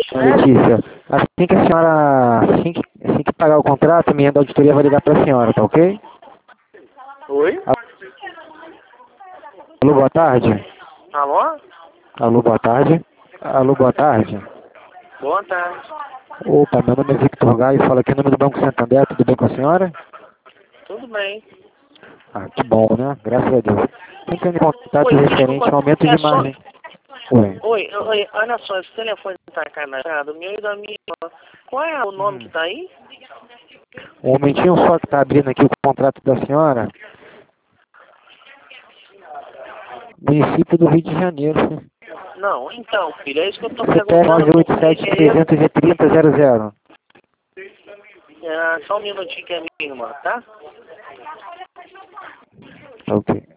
Letícia, assim que a senhora, assim que pagar o contrato, minha da auditoria vai ligar para a senhora, tá ok? Oi? Alô, boa tarde. Alô? Alô, boa tarde. Alô, boa tarde. Boa tarde. Opa, meu nome é Victor Gaio, falo aqui no nome do Banco Santander, tudo bem com a senhora? Tudo bem. Ah, que bom, né? Graças a Deus. Entrando em contato Oi, referente desculpa. ao aumento É de só... margem. Oi. Oi, olha só, esse telefone tá cadastrado, o meu e da minha irmã. Qual é o nome que tá aí? Um momentinho só que tá abrindo aqui o contrato da senhora. Município do Rio de Janeiro. Não, então, filho, é isso que eu tô CPF perguntando porque 987-330-00. só um minutinho que é minha irmã, tá? Ok.